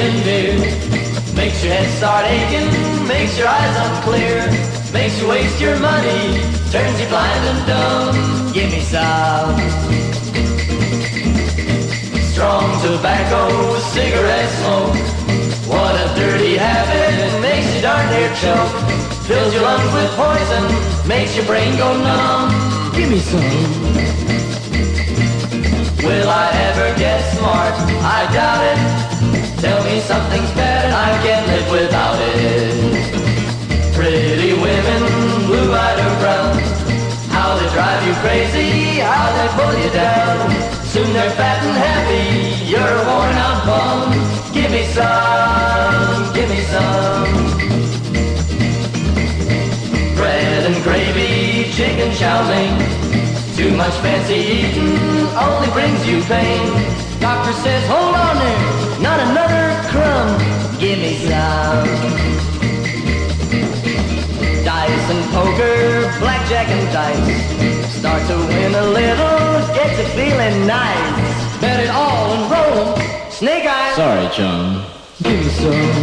and beer. Makes your head start aching, makes your eyes unclear, makes you waste your money, turns you blind and dumb. Give me some strong tobacco, cigarette smoke. What a dirty habit, makes you darn near choke. Fills your lungs with poison, makes your brain go numb. Give me some. Will I ever get smart? I doubt it. Tell me something's better, I can't live without it. Pretty women, blue-eyed or brown, how they drive you crazy, how they pull you down. Soon they're fat and happy, you're a worn-out bum. Give me some, give me some. Bread and gravy, chicken chow mein. Too much fancy eating only brings you pain. Doctor says, hold on there, not another crumb. Give me some. Dice and poker, blackjack and dice. Start to win a little, get you feeling nice. Bet it all and roll 'em, snake eyes. Sorry, John. Give me some.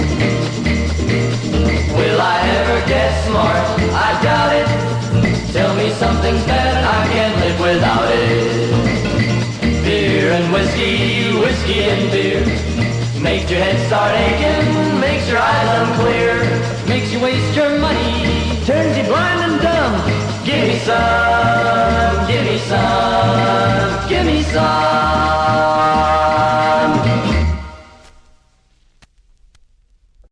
Will I ever get smart? I doubt it. Tell me something's better, I can't live without it. Beer and whiskey, whiskey and beer. Makes your head start aching, makes your eyes unclear, makes you waste your money, turns you blind and dumb. Give me some, give me some, give me some.